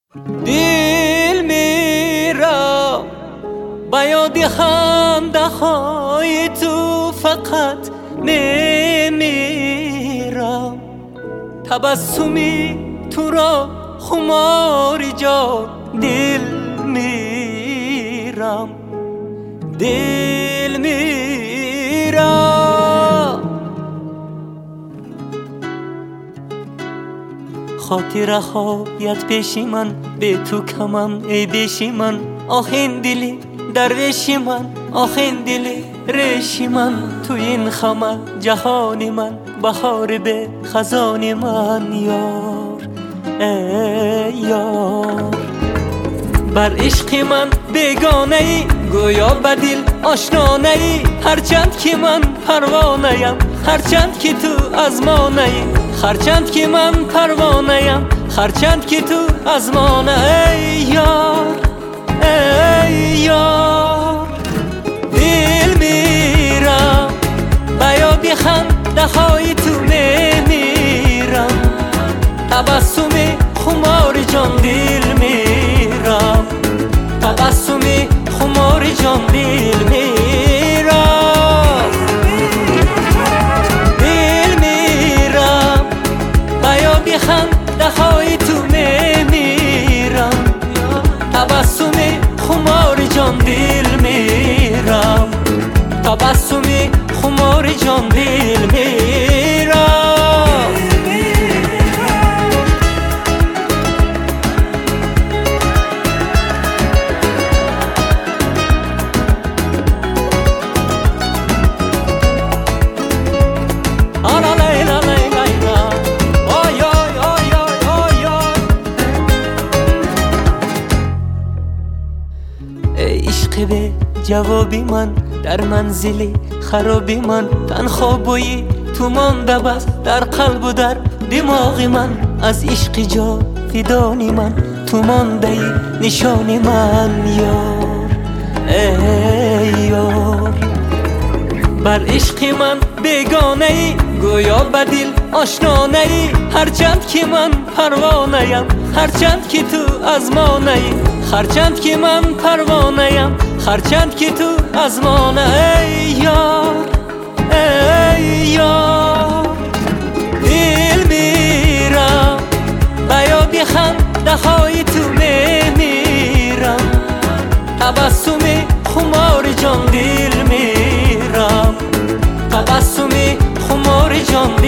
دل میرم با یاد خنده های تو، فقط نمیرم تبسمی تو را خماری جان. دل میرم دل میرم خاطره هایت پیشی من، به تو کمم ای بیشی من. آخین دلی درویشی من، آخین دلی ریشی من. تو این خمه جهانی من، بهار به خزانی من. یار ای یار بر عشق من بیگانه ای، گویا به دل آشنانه ای. هرچند که من پروانه ام، هرچند که تو ازمانه ای. هرچند که من پروانه ام، هرچند که تو ازمانه ای. یار ای یار دل میرم به یاد خنده های تو میمیرم. تبسم خمار جان دل میرم، تبسم خمار جان دل میرم. دل میرم به یاد خنده های تو میمیرم. تبسم خمار جان دل میرم، تبسم خمار جان دل میرم. ای عشق به جوابی من، در منزل خرابی من. تنها بویی تو مانده بس در قلب و در دماغ من. از عشق جاودانی من تو مانده نشانی من. یار ای یار بر عشق من بیگانه ای، گویا به دل آشنانه ای. هرچند که من پروانه ام، هرچند که تو ازمانه ای. هرچند که من پروانه ام، هرچند که تو ازمانه ای. یار ای یار دل میرم به یاد خنده های تو میمیرم. تبسم خمار جان دل میرم، تبسم خمار جان